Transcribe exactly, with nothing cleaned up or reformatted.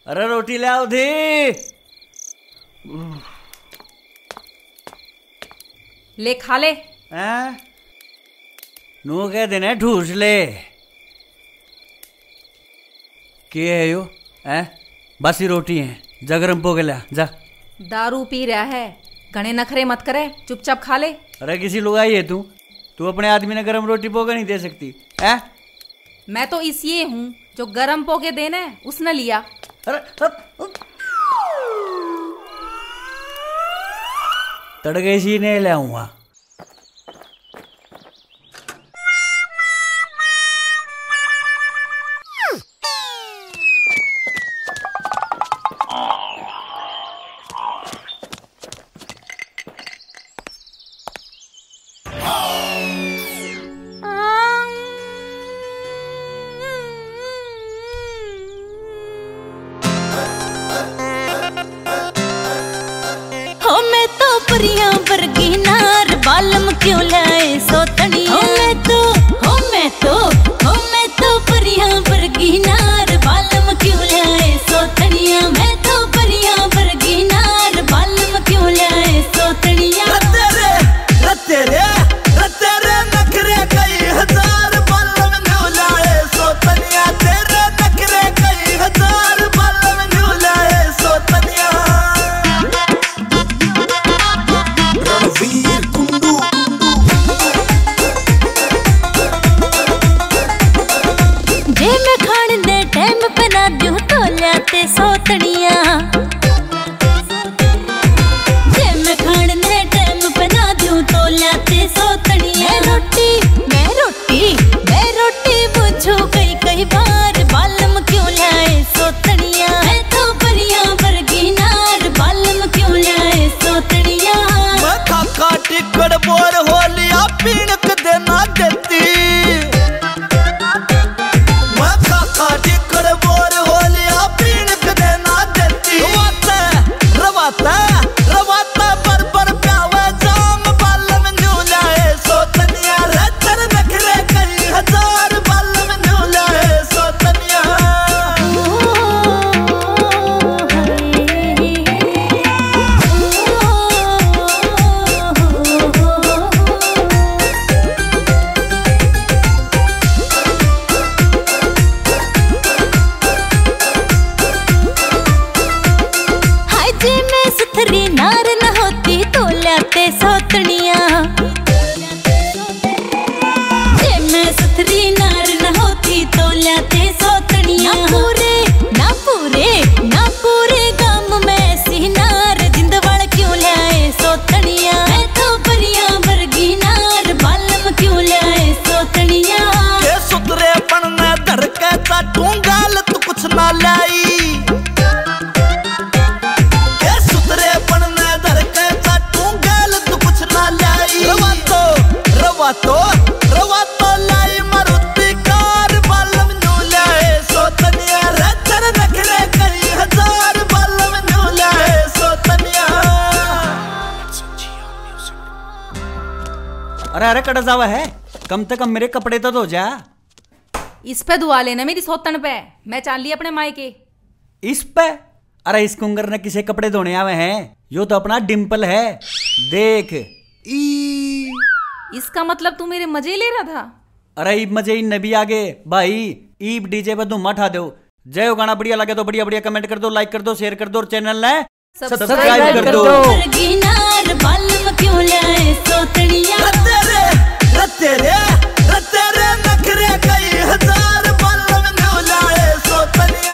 अरे रोटी ले आओ धी। ले खा ले। हैं? नू कह देने ठूस ले। के है यो? हैं? बसी रोटी है, जा गरम पोगे ले जा। दारू पी रहा है, घने नखरे मत करे, चुपचाप खा ले। अरे किसी लुगाई है तू तू अपने आदमी ने गरम रोटी पोगे नहीं दे सकती है? मैं तो इसलिए हूँ जो गरम पोगे देने उसने लिया। अरे तड़के सी नहीं ले आऊंगा। परियां वर्गी नार बालम क्यों लाए सोतनिया। मैं तो हो मैं तो हो मैं तो परियां वर्गी नार बालम क्यों लाए सोतनिया। मैं तो परियां वर्गी नार बालम क्यों लाए सोतनिया। तेरे तेरे तेरे नखरे कई हजार बालम क्यों लाए सोतनिया। तेरे नखरे कई हजार बालम क्यों लाए सोतनिया। रणवीर कुंडू जे मैं खाने दे टाइम पे ना दूं तो लाते सोतनिया। जे मैं खाने दे टाइम पे ना दूं तो लाते सोतनिया। मैं रोटी मैं रोटी मैं रोटी बुझू कई कई बार बालम क्यों लाए सोतनिया। मैं तो परियां वर्गी नार बालम क्यों लाए सोतनिया। मैं खाका टिकड़ बोर हो लिया पीनक देना देती। मैं खाका टिकड़ बोर हो लिया पीनक देना देती। रवाता रवाता रवाता पर पर प्यावा जाम बालम क्यों लाए सोतनिया। रे तेरे नखरे कई हजार बालम क्यों लाए सोतनिया। हाय जे मैं सुथरी नार न होती तो लाते सोतनिया। जे मैं सुथरी नार न होती तो लाते सोतनिया। ना पूरे ना पूरे ना पूरे गांव में ऐसी नार जिंदवाड़ क्यों लाए सोतनिया। मैं तो परियां वर्गी नार बालम क्यों लाए सोतनिया। के सुतरे पड़ने धर के चाटू गाल तू कुछ ना लाई। के सुतरे पड़ने धर के चाटू गाल तू कुछ ना लाई। रवा तो रवा तो रवा तो लाई मारुति कार बालम क्यों लाए सोतनिया। रे तेरे नखरे कई हजार बालम क्यों लाए सोतनिया। अरे अरे कड़ा जावा है, कम से कम मेरे कपड़े तो धो जा। इस पे दुआ लेना मेरी सोतन पे, मैं चाल ली अपने मायके। इस पे? अरे इस कुंगर ने किसे कपड़े धोने आवे हैं? यो तो अपना डिम्पल है, देख। ई इसका मतलब तू मेरे मजे ले रहा था? अरे ईब मजे इन नबी आगे भाई, ईब डीजे पे धुम्मा ठा दो। जय हो गाना बढ़िया लगे तो बढ़िया बढ़िया कमेंट कर दो, लाइक कर दो, शेयर कर दो और चैनल ने सब्सक्राइब सब्सक्राइब कर दो। वर्गी नार